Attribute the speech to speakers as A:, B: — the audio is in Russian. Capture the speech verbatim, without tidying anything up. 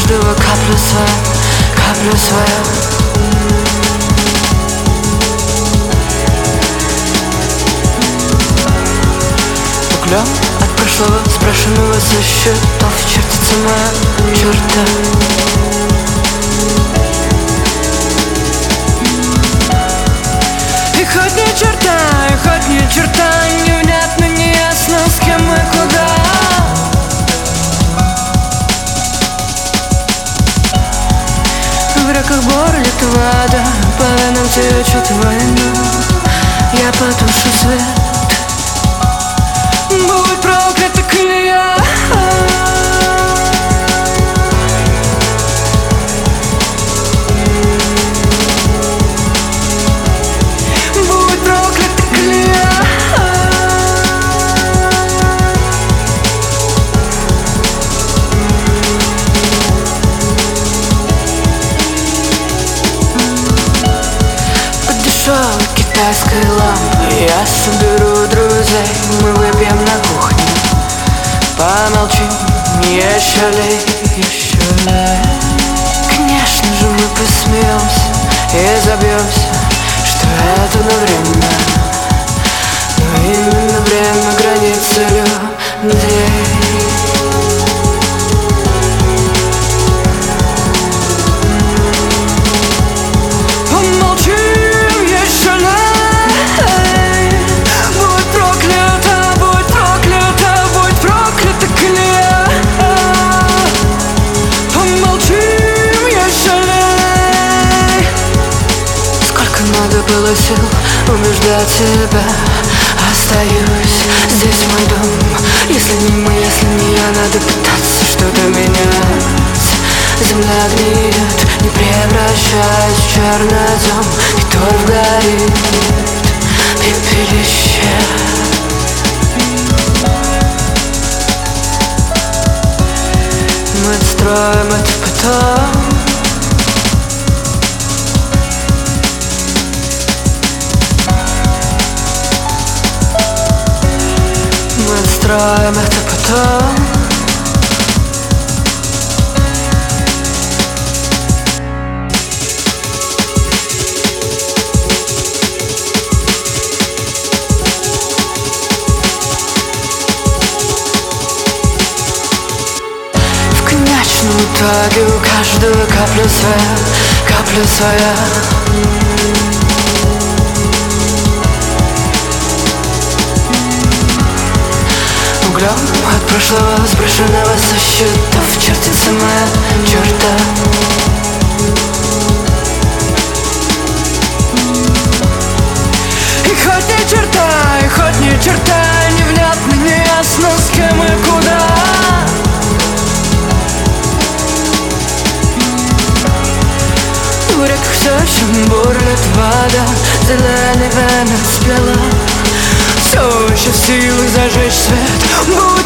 A: каждого капля своя, капля своя. Углем от прошлого, сброшенного со счетов, чертится моя черта. И хоть ни черта, и хоть ни черта, невнятно, неясно, с кем и куда. В реках бурлит вода, по венам течет война. Я потушу свет. Будь проклята колея. Будь проклята колея. Под дешевой китайской лампой я соберу друзей, мы выпьем на кухне, помолчим, еще ли, еще ли. Конечно же мы посмеемся и забьемся, что это на время, но именно время границы людей. Надо было сил убеждать себя. Остаюсь, здесь мой дом. Если не мы, если не я, надо пытаться что-то менять. Земля гниет, не превращаясь в чернозем, и торф горит, пепелище. Мы строим это потом. Строим это потом. В конечном итоге у каждого капля своя, капля своя. Углем от прошлого, сброшенного со счетов, чертится моя черта. И хоть ни черта, и хоть ни черта, невнятно, неясно, с кем и куда. В реках все еще бурлит вода, зеленый венец сплела. Все еще в силах зажечь свет.